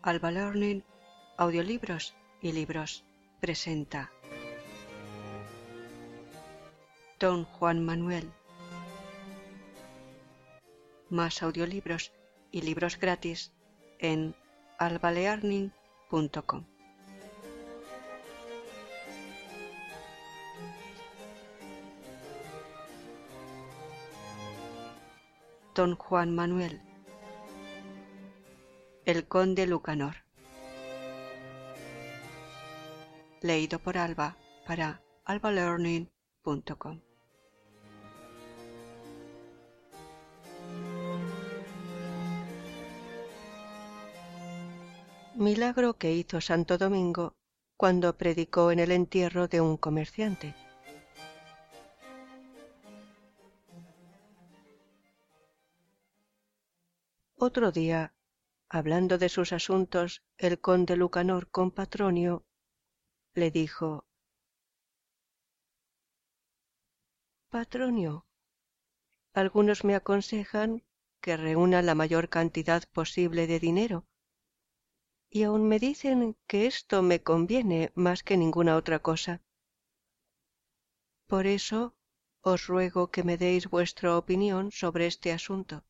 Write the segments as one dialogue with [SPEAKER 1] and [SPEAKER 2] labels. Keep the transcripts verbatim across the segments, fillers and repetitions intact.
[SPEAKER 1] Alba Learning, Audiolibros y Libros presenta Don Juan Manuel. Más audiolibros y libros gratis en alba learning punto com. Don Juan Manuel. El conde Lucanor. Leído por Alba para alba learning punto com. Milagro que hizo Santo Domingo cuando predicó en el entierro de un comerciante. Otro día, hablando de sus asuntos, el conde Lucanor con Patronio le dijo: Patronio, algunos me aconsejan que reúna la mayor cantidad posible de dinero, y aun me dicen que esto me conviene más que ninguna otra cosa. Por eso os ruego que me deis vuestra opinión sobre este asunto.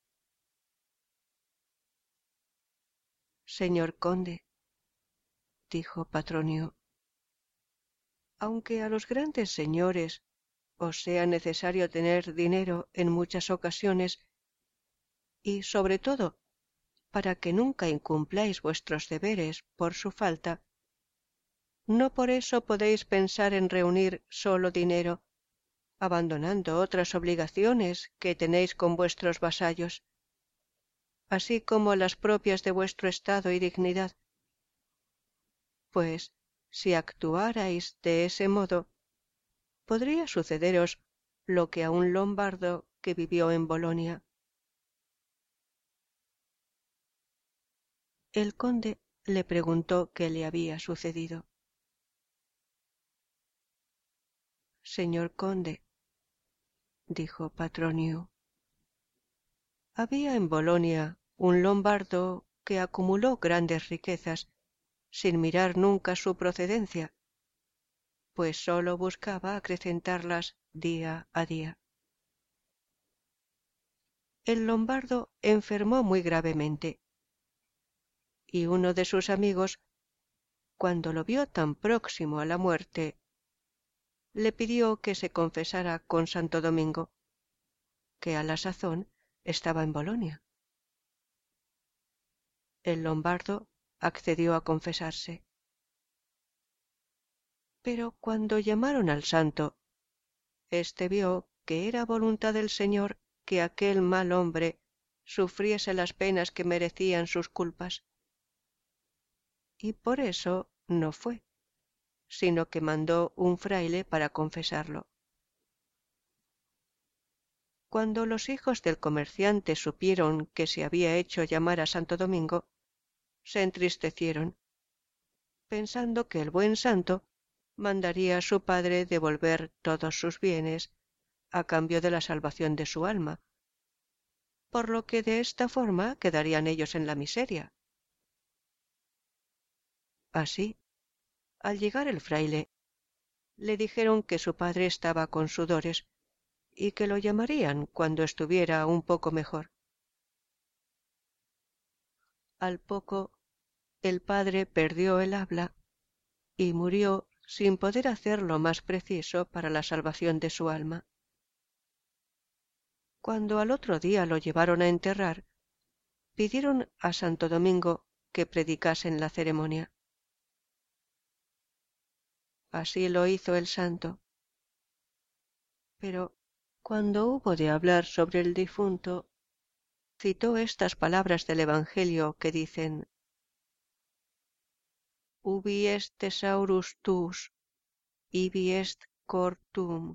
[SPEAKER 1] Señor conde, dijo Patronio, aunque a los grandes señores os sea necesario tener dinero en muchas ocasiones, y sobre todo para que nunca incumpláis vuestros deberes por su falta, no por eso podéis pensar en reunir solo dinero, abandonando otras obligaciones que tenéis con vuestros vasallos, así como las propias de vuestro estado y dignidad. Pues, si actuarais de ese modo, podría sucederos lo que a un lombardo que vivió en Bolonia. El conde le preguntó qué le había sucedido. Señor conde, dijo Patronio, había en Bolonia un lombardo que acumuló grandes riquezas sin mirar nunca su procedencia, pues sólo buscaba acrecentarlas día a día. El lombardo enfermó muy gravemente, y uno de sus amigos, cuando lo vio tan próximo a la muerte, le pidió que se confesara con Santo Domingo, que a la sazón estaba en Bolonia. El lombardo accedió a confesarse. Pero cuando llamaron al santo, éste vio que era voluntad del Señor que aquel mal hombre sufriese las penas que merecían sus culpas, y por eso no fue, sino que mandó un fraile para confesarlo. Cuando los hijos del comerciante supieron que se había hecho llamar a Santo Domingo, se entristecieron, pensando que el buen santo mandaría a su padre devolver todos sus bienes a cambio de la salvación de su alma, por lo que de esta forma quedarían ellos en la miseria. Así, al llegar el fraile, le dijeron que su padre estaba con sudores y que lo llamarían cuando estuviera un poco mejor. Al poco, el padre perdió el habla y murió sin poder hacer lo más preciso para la salvación de su alma. Cuando al otro día lo llevaron a enterrar, pidieron a Santo Domingo que predicasen la ceremonia. Así lo hizo el santo. Pero cuando hubo de hablar sobre el difunto, citó estas palabras del Evangelio que dicen: Ubi est thesaurus tuus, ibi est cor tuum,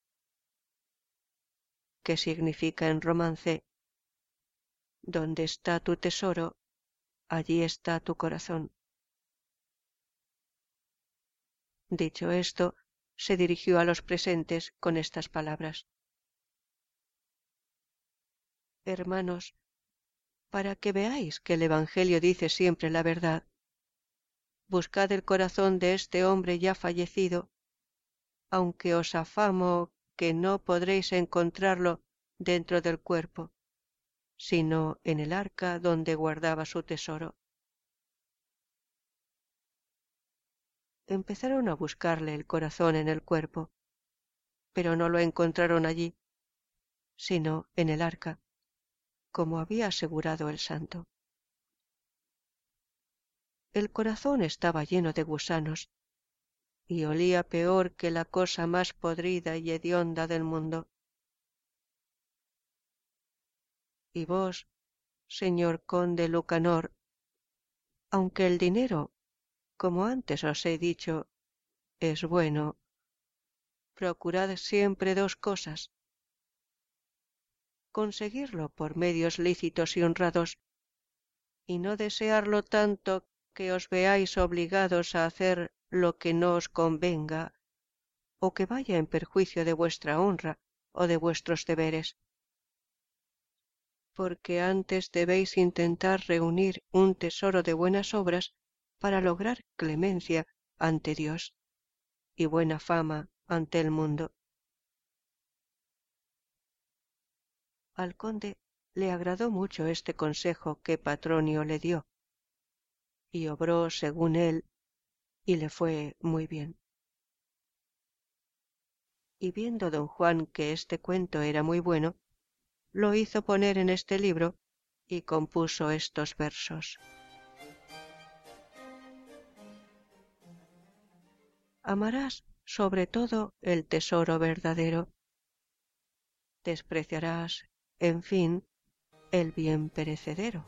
[SPEAKER 1] que significa en romance: donde está tu tesoro, allí está tu corazón. Dicho esto, se dirigió a los presentes con estas palabras: Hermanos, para que veáis que el Evangelio dice siempre la verdad. Buscad el corazón de este hombre ya fallecido, aunque os afamo que no podréis encontrarlo dentro del cuerpo, sino en el arca donde guardaba su tesoro. Empezaron a buscarle el corazón en el cuerpo, pero no lo encontraron allí, sino en el arca, como había asegurado el santo. El corazón estaba lleno de gusanos, y olía peor que la cosa más podrida y hedionda del mundo. Y vos, señor conde Lucanor, aunque el dinero, como antes os he dicho, es bueno, procurad siempre dos cosas: conseguirlo por medios lícitos y honrados, y no desearlo tanto que os veáis obligados a hacer lo que no os convenga, o que vaya en perjuicio de vuestra honra o de vuestros deberes. Porque antes debéis intentar reunir un tesoro de buenas obras para lograr clemencia ante Dios y buena fama ante el mundo. Al conde le agradó mucho este consejo que Patronio le dio, y obró según él, y le fue muy bien. Y viendo don Juan que este cuento era muy bueno, lo hizo poner en este libro y compuso estos versos. Amarás sobre todo el tesoro verdadero, despreciarás, en fin, el bien perecedero.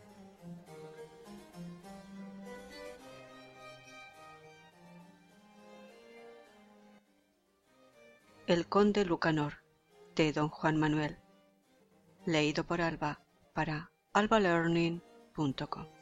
[SPEAKER 1] El conde Lucanor, de don Juan Manuel. Leído por Alba para alba learning punto com.